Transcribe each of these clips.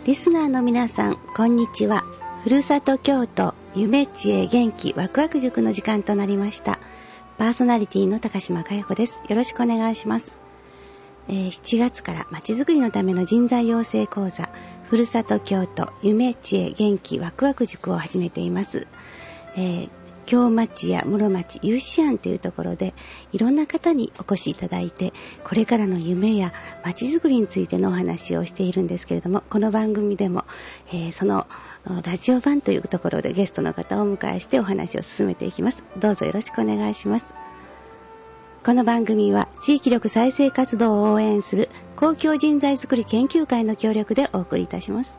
リスナーの皆さん、こんにちは。ふるさと京都夢知恵元気ワクワク塾の時間となりました。パーソナリティの高島佳代子です。よろしくお願いします。7月からまちづくりのための人材養成講座、ふるさと京都夢知恵元気ワクワク塾を始めています。京町や室町、有志庵というところでいろんな方にお越しいただいて、これからの夢や町づくりについてのお話をしているんですけれども、この番組でも、そのラジオ版というところでゲストの方をお迎えしてお話を進めていきます。どうぞよろしくお願いします。この番組は地域力再生活動を応援する公共人材づくり研究会の協力でお送りいたします。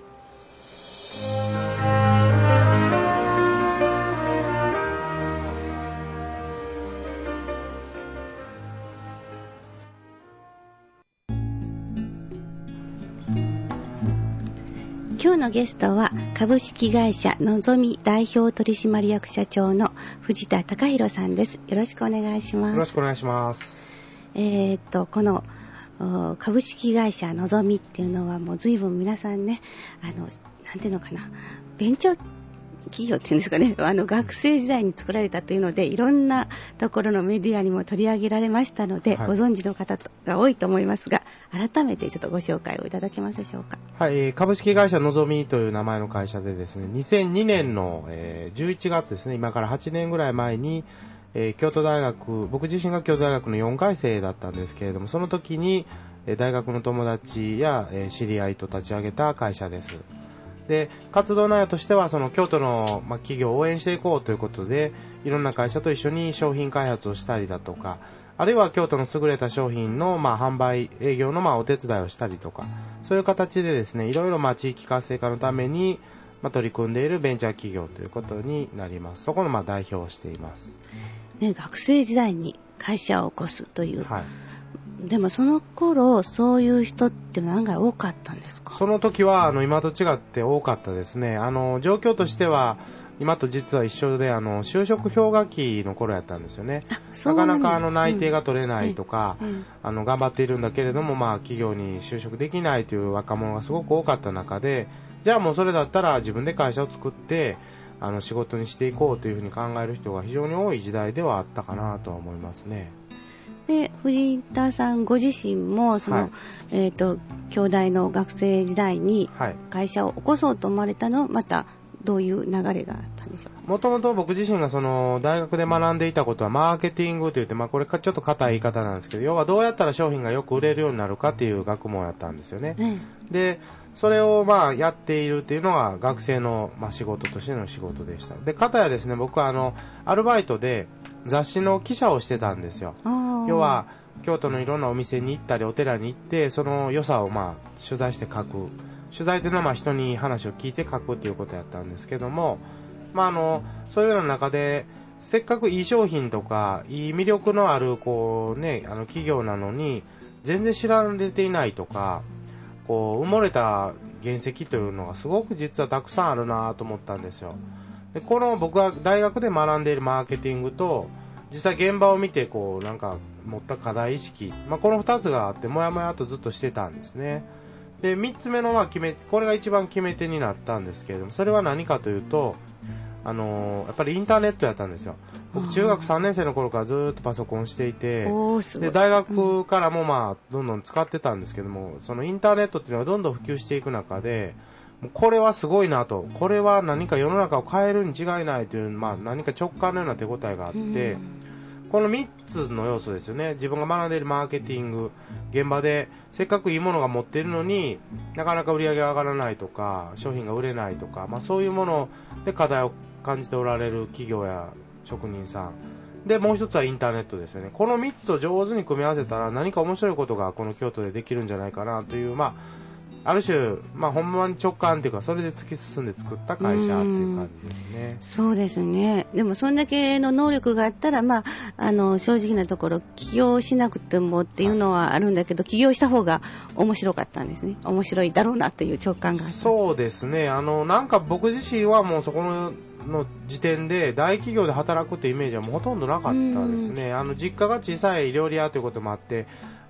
今日のゲストは株式会社のぞみ代表取締役社長の藤田貴弘さんです。よろしくお願いします。 よろしくお願いします。 この株式会社のぞみっていうのはもう随分皆さんね、なんていうのかな、ベンチャー企業っていうんですかね、学生時代に作られたというのでいろんなところのメディアにも取り上げられましたので、はい、ご存知の方が多いと思いますが、改めてちょっとご紹介をいただけますでしょうか。 はい、株式会社のぞみという名前の会社でですね、2002年の、11月ですね、今から8年ぐらい前に、京都大学、僕自身が京都大学の4回生だったんですけれども、その時に大学の友達や知り合いと立ち上げた会社です。で、活動内容としてはその京都の企業を応援していこうということで、いろんな会社と一緒に商品開発をしたりだとか、あるいは京都の優れた商品の販売営業のお手伝いをしたりとか、そういう形でですね、いろいろ地域活性化のために取り組んでいるベンチャー企業ということになります。そこの代表をしています。 ね、学生時代に会社を起こすという。 はい。 でもその頃そういう人って案外多かったんですか？ その時は今と違って多かったですね。状況としては今と実は一緒で就職氷河期の頃やったんですよね。なかなか内定が取れないとか、頑張っているんだけれども企業に就職できないという若者がすごく多かった中で、じゃあもうそれだったら自分で会社を作って仕事にしていこうというふうに考える人が非常に多い時代ではあったかなとは思いますね。 で、藤田さんご自身も京大の学生時代に会社を起こそうと思われたのはまたどういう流れがあったんでしょうか？ もともと僕自身が大学で学んでいたことはマーケティングといって、これちょっと硬い言い方なんですけど、要はどうやったら商品がよく売れるようになるかっていう学問やったんですよね。で、それをやっているっていうのが学生の仕事としての仕事でした。で、片やですね、僕はアルバイトで雑誌の記者をしてたんですよ。要は京都のいろんなお店に行ったりお寺に行って、その良さを取材して書く。取材で人に話を聞いて書くっていうことやったんですけども、そういうような中でせっかくいい商品とかいい魅力のある企業なのに全然知られていないとか、埋もれた原石というのがすごく実はたくさんあるなと思ったんですよ。で、僕が大学で学んでいるマーケティングと実際現場を見て持った課題意識、この2つがあってもやもやとずっとしてたんですね。で、3つ目のこれが一番決め手になったんですけれども、それは何かというとやっぱりインターネットやったんですよ。僕中学3年生の頃からずっとパソコンしていて、で大学からもどんどん使ってたんですけども、そのインターネットっていうのがどんどん普及していく中で、これはすごいなと、これは何か世の中を変えるに違いないという、何か直感のような手応えがあって、この3つの要素ですよね。自分が学んでいるマーケティング、現場でせっかくいいものが持っているのになかなか売り上げが上がらないとか、商品が売れないとか、そういうもので課題を感じておられる企業や職人さんで、もう一つはインターネットですよね。この3つを上手に組み合わせたら何か面白いことがこの京都でできるんじゃないかなという、ある種、ほんまに直感というか、それで突き進んで作った会社っていう感じですね。 そうですね。でもそんだけの能力があったら、正直なところ起業しなくてもっていうのはあるんだけど、起業した方が面白かったんですね。面白いだろうなという直感があった。 そうですね。なんか僕自身はもうそこの時点で大企業で働くってイメージはもうほとんどなかったですね。実家が小さい料理屋ということもあって、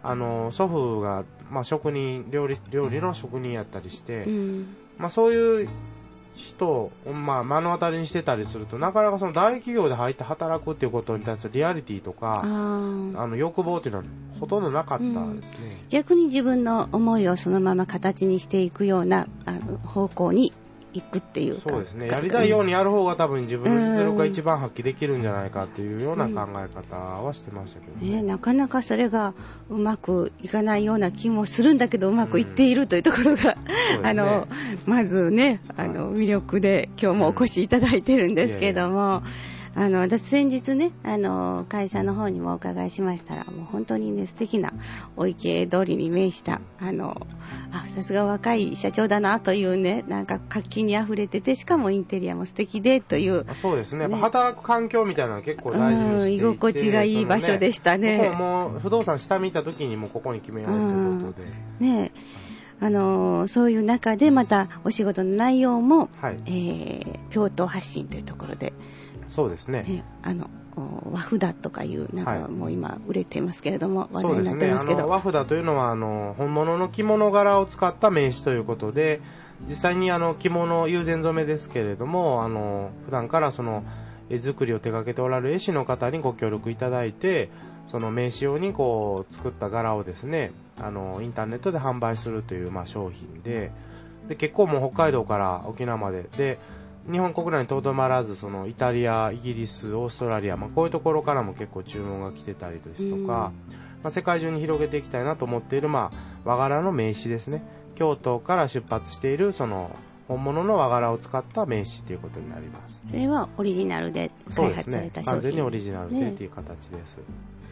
祖父が、職人、料理の職人やったりして、そういう人を、目の当たりにしてたりすると、なかなかその大企業で入って働くっていうことに対するリアリティとか、欲望っていうのはほとんどなかったですね。 逆に自分の思いをそのまま形にしていくような方向に行くっていうか。 そうですね。やりたいようにやる方が多分自分の実力が一番発揮できるんじゃないかっていうような考え方はしてましたけどね。 なかなかそれがうまくいかないような気もするんだけど、うまくいっているというところが、まずね、魅力で今日もお越しいただいてるんですけども、私先日ね、会社の方にもお伺いしましたら、もう本当にね、素敵なお池通りに面した、さすが若い社長だなというね、なんか活気に溢れてて、しかもインテリアも素敵でという。 そうですね。やっぱ働く環境みたいなのは結構大事にしていて、 居心地がいい場所でしたね。 もう不動産下見た時にもうここに決めようということで。 ね。そういう中でまたお仕事の内容も、京都発信というところで、 そうですね。 和札とかいうなんかもう今売れてますけれども、話題になっそうですね。 てますけど、 和札というのは本物の着物柄を使った名刺ということで、実際に着物友禅染めですけれども、普段からその絵作りを手掛けておられる絵師の方にご協力いただいて、その名刺用にこう作った柄をですね、インターネットで販売するという商品で、結構もう北海道から沖縄まで日本国内にとどまらず、そのイタリア、イギリス、オーストラリア、こういうところからも結構注文が来てたりですとか、世界中に広げていきたいなと思っている、和柄の名刺ですね。京都から出発しているその本物の和柄を使った名刺ということになります。 それはオリジナルで開発された商品、 完全にオリジナルでという形です。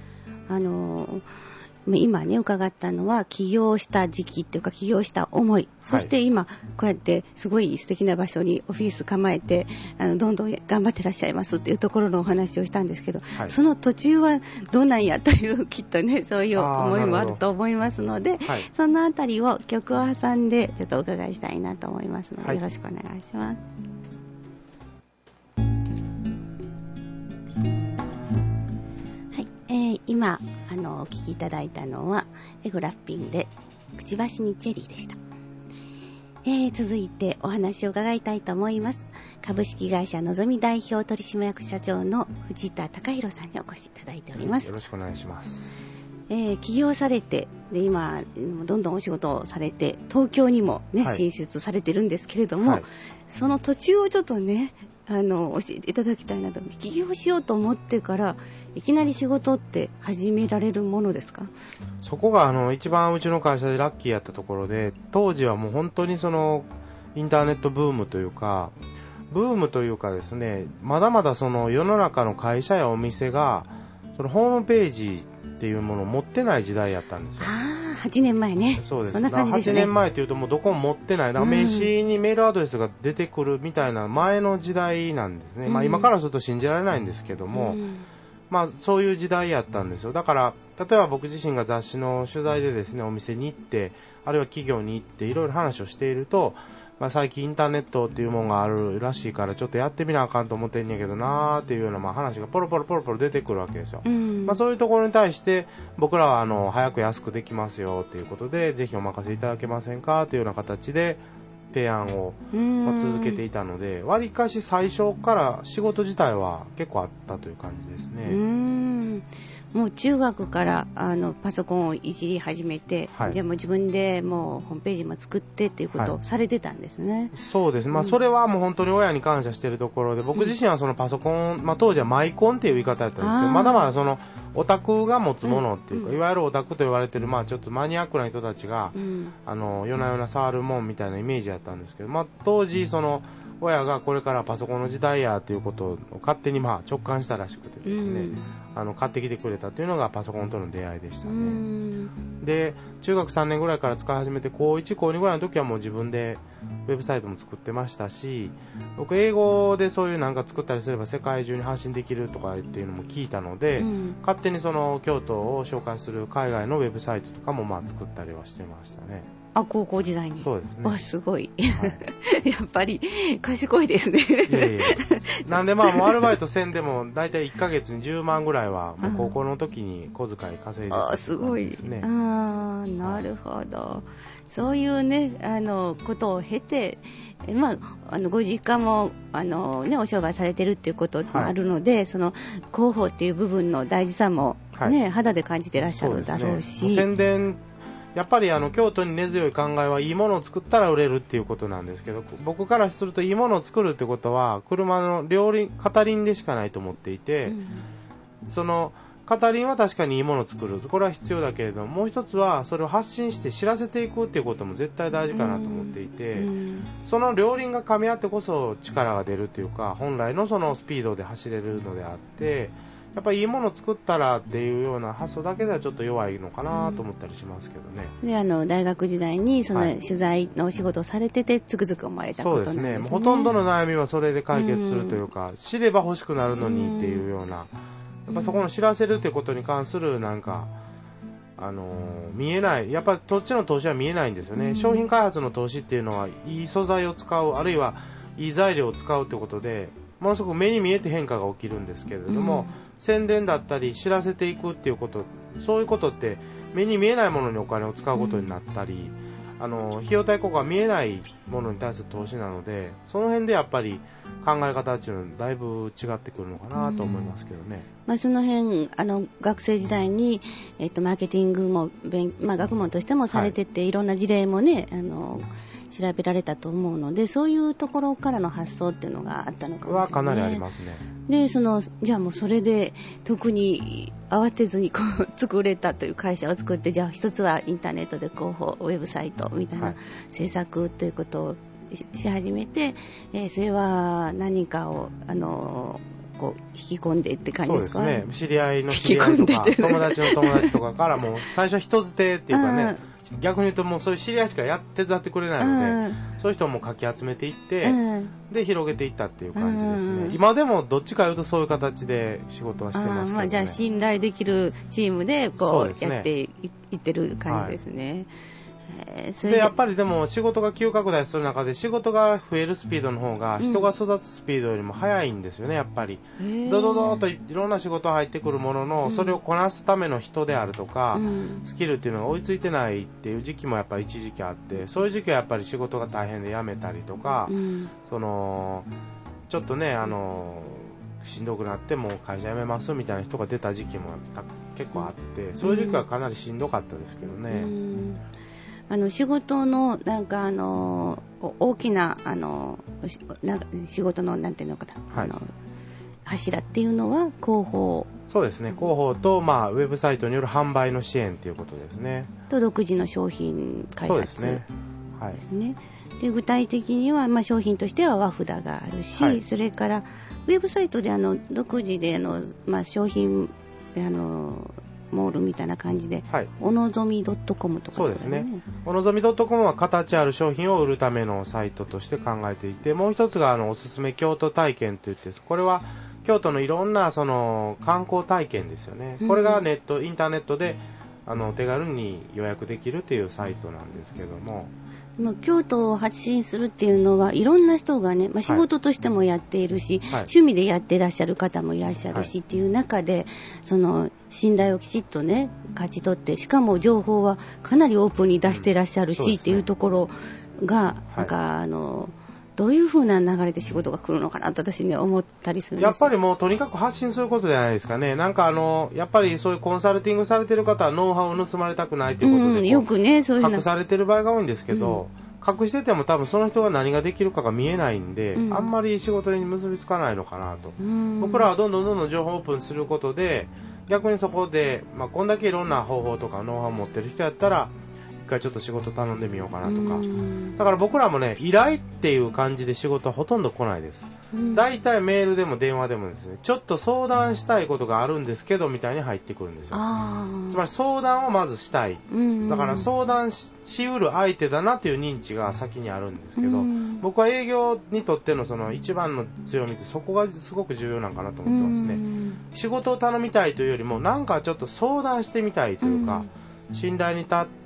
今ね伺ったのは起業した時期っていうか起業した思い、そして今こうやってすごい素敵な場所にオフィス構えてどんどん頑張ってらっしゃいますっていうところのお話をしたんですけど、その途中はどうなんやというきっとねそういう思いもあると思いますので、そのあたりを曲を挟んでちょっとお伺いしたいなと思いますので、よろしくお願いします。今お聴きいただいたのはエゴラッピンでくちばしにチェリーでした。続いてお話を伺いたいと思います。株式会社のぞみ代表取締役社長の藤田貴弘さんにお越しいただいております。 よろしくお願いします。 起業されてで今どんどんお仕事をされて東京にも、進出されてるんですけれども、その途中をちょっとね教えていただきたいなと。起業しようと思ってからいきなり仕事って始められるものですか？ そこが一番うちの会社でラッキーやったところで、当時はもう本当にそのインターネットブームというかですね、まだまだその世の中の会社やお店がそのホームページっていうものを持ってない時代やったんですよ。 8年前ね。 そうです。 そんな感じですね。 8年前というともうどこも持ってない。名刺にメールアドレスが出てくるみたいな前の時代なんですね。今からすると信じられないんですけども、そういう時代やったんですよ。だから例えば僕自身が雑誌の取材でですね、お店に行って、あるいは企業に行っていろいろ話をしていると、最近インターネットっていうものがあるらしいからちょっとやってみなあかんと思ってんねんけどなーっていうような話がポロポロ出てくるわけですよ。そういうところに対して僕らは早く安くできますよっていうことで、ぜひお任せいただけませんかというような形で提案を続けていたので、わりかし最初から仕事自体は結構あったという感じですね。 もう中学からパソコンをいじり始めて、じゃあもう自分でもうホームページも作ってっていうことをされてたんですね。 そうです。それはもう本当に親に感謝しているところで、僕自身はそのパソコン、当時はマイコンっていう言い方だったんですけど、まだまだそのオタクが持つものっていうか、いわゆるオタクと言われてるちょっとマニアックな人たちが、夜な夜な触るもんみたいなイメージだったんですけど、当時その親がこれからパソコンの時代やということを勝手に直感したらしくてですね、買ってきてくれたというのがパソコンとの出会いでしたね。で、中学3年ぐらいから使い始めて、高1、高2ぐらいの時はもう自分でウェブサイトも作ってましたし、僕英語でそういうなんか作ったりすれば世界中に発信できるとかっていうのも聞いたので、勝手にその京都を紹介する海外のウェブサイトとかも作ったりはしてましたね。 あ、高校時代に。 そうですね。 わ、すごい。はい、やっぱり、賢いですね。 いやいやなんでもうアルバイトせんでも、だいたい1ヶ月に10万ぐらいは、もう高校の時に小遣い稼いでた、ね。 あ、すごい。ああ、なるほど。そういうね、ことを経て、まあ、ご実家も、ね、お商売されてるっていうこともあるので、はい、その、広報っていう部分の大事さも、ね、はい、肌で感じてらっしゃるだろうし。 そうですね、宣伝、やっぱり京都に根強い考えはいいものを作ったら売れるっていうことなんですけど、僕からするといいものを作るってことは、車の片輪でしかないと思っていて、その、片輪は確かにいいものを作る。これは必要だけれども、もう一つはそれを発信して知らせていくっていうことも絶対大事かなと思っていて、その両輪が噛み合ってこそ力が出るというか、本来のそのスピードで走れるのであって、やっぱりいいものを作ったらっていうような発想だけではちょっと弱いのかなと思ったりしますけどね。 で、大学時代にその取材のお仕事をされてて、つくづく思われたことなんですね。 そうですね。ほとんどの悩みはそれで解決するというか、知れば欲しくなるのにっていうような、やっぱそこの知らせるということに関するなんか、見えない、やっぱりどっちの投資は見えないんですよね。商品開発の投資っていうのは、いい素材を使う、あるいはいい材料を使うということで、ものすごく目に見えて変化が起きるんですけれども、宣伝だったり知らせていくっていうこと、そういうことって目に見えないものにお金を使うことになったり、費用対効果が見えないものに対する投資なので、その辺でやっぱり考え方っていうのはだいぶ違ってくるのかなと思いますけどね。 まあ、その辺学生時代に、マーケティングも学問としてもされてて、はい、いろんな事例もね調べられたと思うので、そういうところからの発想っていうのがあったのかもしれない、ね。はかなりありますね。 で、じゃあもうそれで特に慌てずに作れたという会社を作って、じゃあ一つはインターネットで広報、ウェブサイトみたいな制作ということをし始めて、それは何かを引き込んでって感じですか？ そうですね。知り合いの知り合いとか、友達の友達とかからも最初人づてっていうかね、逆に言うともうそういう知り合いしか手伝ってくれないので、そういう人もかき集めていって、で広げていったっていう感じですね。今でもどっちかいうとそういう形で仕事はしてますけどね。 じゃあ信頼できるチームでやっていってる感じですね。 でやっぱりでも仕事が急拡大する中で仕事が増えるスピードの方が人が育つスピードよりも速いんですよね。やっぱりドドドーといろんな仕事入ってくるものの、それをこなすための人であるとか、スキルっていうのが追いついてないっていう時期もやっぱり一時期あって、そういう時期はやっぱり仕事が大変で辞めたりとか、ちょっとねしんどくなってもう会社辞めますみたいな人が出た時期も結構あって、そういう時期はかなりしんどかったですけどね。 仕事のなんか大きななんか仕事のなんていうのかな、はい、柱っていうのは広報。 そうですね。広報とウェブサイトによる販売の支援ということですね。 と独自の商品開発。 そうですね。はい。 ですね。で具体的には商品としては和札があるし、はい、それからウェブサイトで独自で商品モールみたいな感じで、はい、おのぞみ .com とか、 そうですね。おのぞみ .com は形ある商品を売るためのサイトとして考えていて、もう一つがおすすめ京都体験といって、これは京都のいろんな観光体験ですよね。これがインターネットで手軽に予約できるというサイトなんですけども、 京都を発信するっていうのはいろんな人がね、仕事としてもやっているし、趣味でやっていらっしゃる方もいらっしゃるしっていう中で、信頼をきちっとね勝ち取って、しかも情報はかなりオープンに出していらっしゃるし、っていうところがなんかどういう風な流れで仕事が来るのかなと私ね思ったりするんです。 やっぱりもうとにかく発信することじゃないですかね。なんかやっぱりそういうコンサルティングされてる方はノウハウを盗まれたくないということで、 よくねそういう隠されてる場合が多いんですけど、隠してても多分その人が何ができるかが見えないんで、あんまり仕事に結びつかないのかなと。僕らはどんどん情報をオープンすることで、逆にそこで、こんだけいろんな方法とかノウハウを持ってる人やったら一回ちょっと仕事頼んでみようかなとか。だから僕らもね、依頼っていう感じで仕事はほとんど来ないです。だいたいメールでも電話でもですね、ちょっと相談したいことがあるんですけどみたいに入ってくるんですよ。つまり相談をまずしたい。だから相談しうる相手だなという認知が先にあるんですけど、僕は営業にとっての一番の強みってそこがすごく重要なんかなと思ってますね。仕事を頼みたいというよりもなんかちょっと相談してみたいというか、信頼に立っ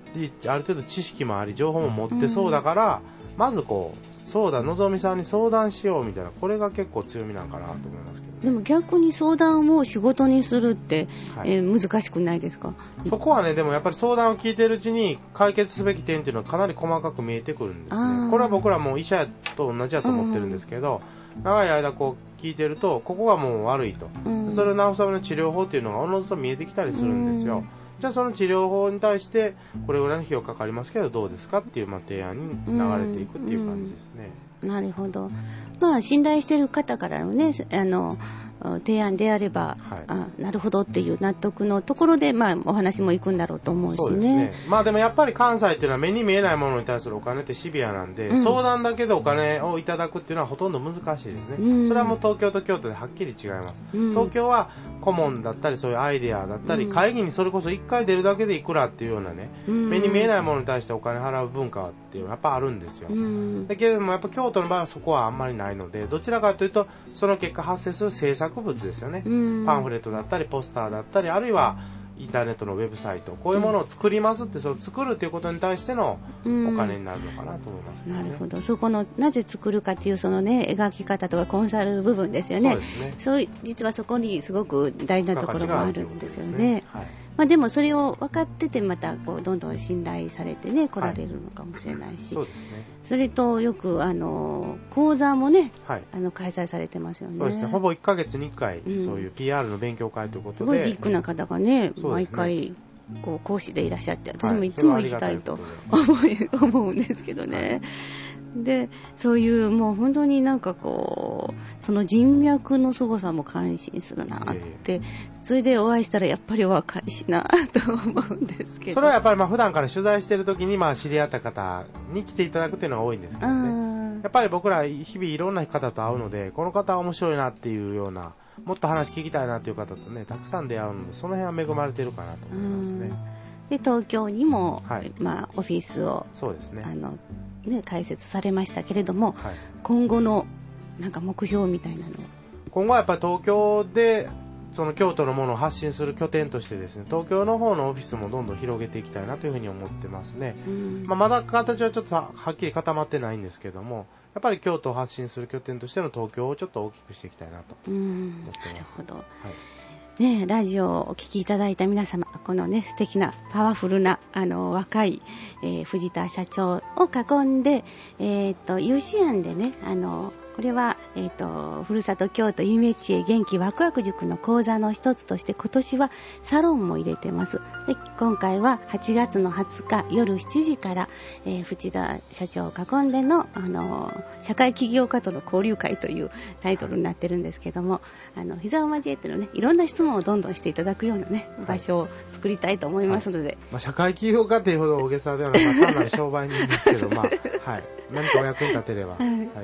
ある程度知識もあり情報も持ってそうだから、まずそうだのぞみさんに相談しようみたいな、これが結構強みなんかなと思いますけど、ね、 でも逆に相談を仕事にするって、難しくないですか？ そこはね、でもやっぱり相談を聞いているうちに解決すべき点っていうのはかなり細かく見えてくるんですね。これは僕らも医者と同じだと思ってるんですけど、長い間聞いてるとここがもう悪いと、それを治すための治療法っていうのがおのずと見えてきたりするんですよ。じゃあその治療法に対してこれぐらいの費用かかりますけどどうですかっていう提案に流れていくっていう感じですね。 なるほど。信頼している方からのね、提案であれば、なるほどっていう納得のところで、お話も行くんだろうと思うしね。 そうですね。でもやっぱり関西っていうのは目に見えないものに対するお金ってシビアなんで、相談だけでお金をいただくっていうのはほとんど難しいですね。それはもう東京と京都ではっきり違います。東京は顧問だったりそういうアイデアだったり、会議にそれこそ1回出るだけでいくらっていうようなね、目に見えないものに対してお金払う文化っていうのはやっぱあるんですよ。だけれどもやっぱ京都の場合はそこはあんまりないので、どちらかというとその結果発生する制作物ですよね。パンフレットだったりポスターだったり、あるいはインターネットのウェブサイト、こういうものを作りますって、その作るということに対してのお金になるのかなと思いますね。 なるほど。そこのなぜ作るかっていうそのね、描き方とかコンサル部分ですよね。そうですね。実はそこにすごく大事なところもあるんですよね。でもそれを分かっててまたどんどん信頼されてね来られるのかもしれないし、 そうですね。 それとよく講座もね、開催されてますよね。 そうですね。ほぼ1ヶ月に1回、そういう PR の勉強会ということで、 すごいビッグな方がね、毎回講師でいらっしゃって、私もいつも行きたいと思うんですけどね。でそういうもう本当にその人脈の凄さも感心するなって、それでお会いしたらやっぱり若いしなと思うんですけど、 それはやっぱり普段から取材している時に知り合った方に来ていただくというのが多いんですけどね。やっぱり僕ら日々いろんな方と会うので、この方は面白いなっていうような、もっと話聞きたいなっていう方とねたくさん出会うので、その辺は恵まれているかなと思いますね。 で東京にも、オフィスをそうですね。 開設されましたけれども、今後の目標みたいなの、 今後はやっぱり東京でその京都のものを発信する拠点としてですね、東京の方のオフィスもどんどん広げていきたいなというふうに思ってますね。まだ形はちょっとはっきり固まってないんですけども、やっぱり京都を発信する拠点としての東京をちょっと大きくしていきたいなと思ってます。 なるほど。ラジオをお聞きいただいた皆様、このね素敵なパワフルな若い、藤田社長を囲んで、有志案でねこれは、ふるさと京都夢知恵元気ワクワク塾の講座の一つとして今年はサロンも入れてます。で今回は8月の20日夜7時から、藤田社長を囲んでの、社会起業家との交流会というタイトルになってるんですけども、膝を交えてのねいろんな質問をどんどんしていただくようなね場所を作りたいと思いますので、 社会起業家というほど大げさではなく単なる商売人ですけど何かお役に立てれば幸いです。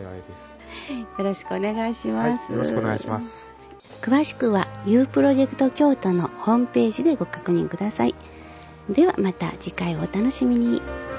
よろしくお願いします。 よろしくお願いします。 詳しくは U プロジェクト京都のホームページでご確認ください。ではまた次回お楽しみに。